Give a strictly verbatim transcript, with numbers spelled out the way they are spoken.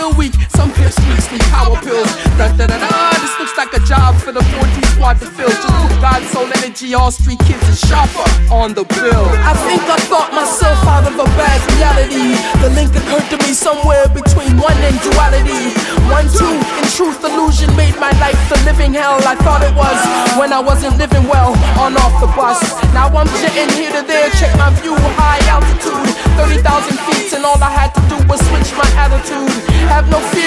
feel weak. Some pimp streets need power pills. Da da da da. This looks like a job for the fourteen squad to fill. Just put God's soul energy. All street kids is sharper on the bill. I think I thought myself out of a bad reality. The link occurred to me somewhere between one and duality. One, two, in truth, illusion made my life the living hell I thought it was when I wasn't living well on off the bus. Now I'm jetting here to there, check my view, high altitude, thirty thousand feet, and all I had to do was switch my attitude. Have no fear.